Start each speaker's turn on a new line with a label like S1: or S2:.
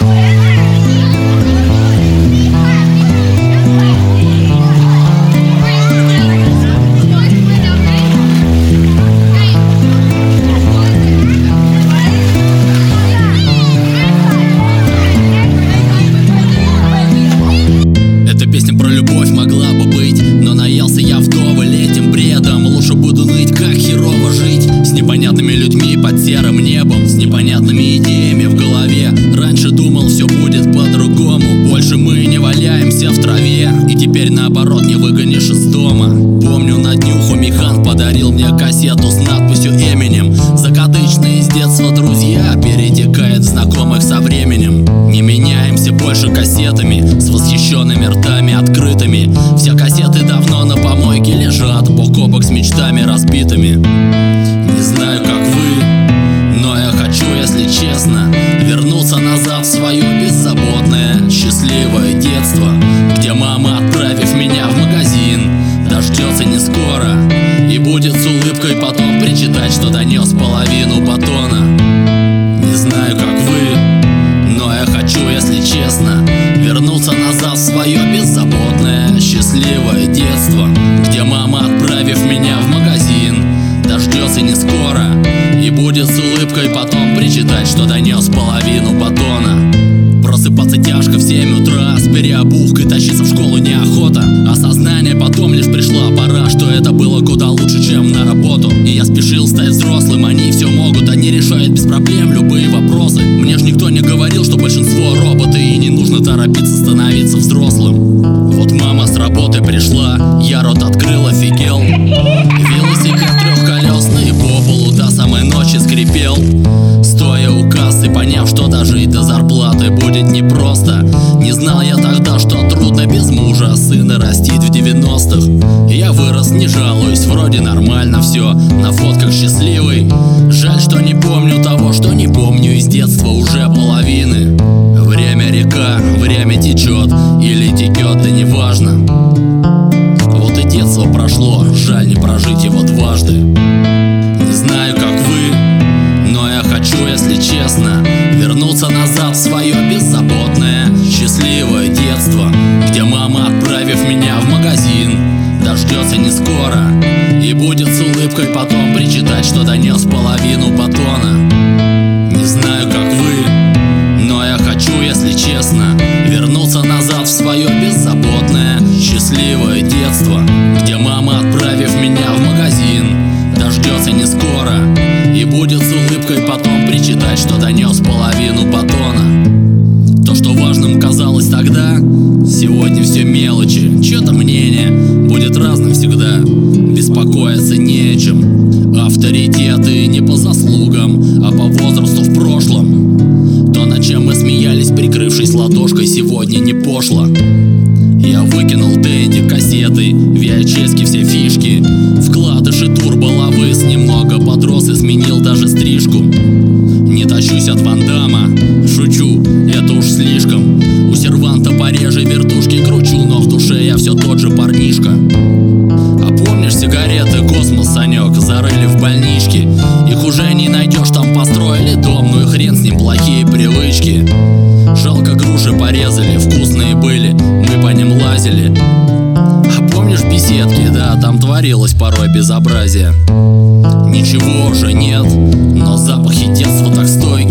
S1: Эта песня про любовь могла бы быть, но наелся я вдоволь этим бредом. Лучше буду ныть, как херово жить с непонятными людьми под серым небом, с непонятными идеями в голове. Раньше думал, все будет по-другому. Больше мы не валяемся в траве, и теперь наоборот не выгонишь из дома. Помню, на днюху Михан подарил мне кассету с надписью Eminem. Закадычные с детства друзья перетекает в знакомых со временем. Не меняемся больше кассетами с восхищенными ртами открытыми. Все кассеты давно на помойке лежат, бок о бок с мечтами разбитыми. Не знаю, как вы, но я хочу, если честно, вернуться назад в свое беззаботное, счастливое детство, где мама, отправив меня в магазин, дождется не скоро и будет с улыбкой потом причитать, что донес половину батона. Не знаю, как вы, но я хочу, если честно, вернуться назад в свое беззаботное, счастливое детство, где мама, отправив меня в магазин, дождется не скоро и будет с улыбкой потом причитать, что донес половину батона. Просыпаться тяжко в 7 утра, с переобувкой тащиться в школу неохота. Осознание потом лишь пришла пора, что это было куда лучше, чем на работу. И я спешил стать взрослым, они все могут, они решают без проблем любые вопросы. Мне ж никто не говорил, что большинство роботы, и не нужно торопиться становиться взрослым. Вот мама с работы пришла, я рот открыл, офигел. Велосипед трехколесный по полу до самой ночи скрипел. Стоя у кассы, поняв, что дожить до зарплаты будет непросто. Не знал я тогда, что трудно без мужа сына растить в 90-х. Я вырос, не жалуюсь, вроде нормально все, на фотках счастливый. Жаль, что не помню того, что не помню из детства уже половины. Время река, время течет или текет, да неважно. Вот и детство прошло, жаль не прожить его дважды. Не знаю, как вы, но я хочу, если честно, вернуться назад в свое беззаботное, счастливое детство, где мама, отправив меня в магазин, дождется не скоро и будет с улыбкой потом причитать, что донес половину батона. Не знаю, как вы, но я хочу, если честно, вернуться назад в свое беззаботное, счастливое детство, где мама, отправив меня в магазин, дождется не скоро и будет с улыбкой потом причитать, что донес половину батона. То, что важным казалось тогда, сегодня все мелочи. Чье-то мнение будет разным всегда, беспокоиться не о чем. Авторитеты не по заслугам, а по возрасту в прошлом. То, над чем мы смеялись, прикрывшись ладошкой, сегодня не пошло. Я выкинул Дэнди, кассеты, VHS-ки, все фишки, вкладыши, турболовыс, немного подрос и сменил даже стрижку. Не тащусь от Ван Дамма, шучу, это уж слишком. У серванта пореже вертушки кручу, но в душе я все тот же парнишка. А помнишь сигареты «Космос», Санек, зарыли в больничке? Их уже не найдешь, там построили дом, ну и хрен с ним, плохие привычки. Жалко, груши порезали, вкусные были, мы по ним лазили. А помнишь беседки, да, там творилось порой безобразие. Ничего уже нет, но запахи детства так стойки.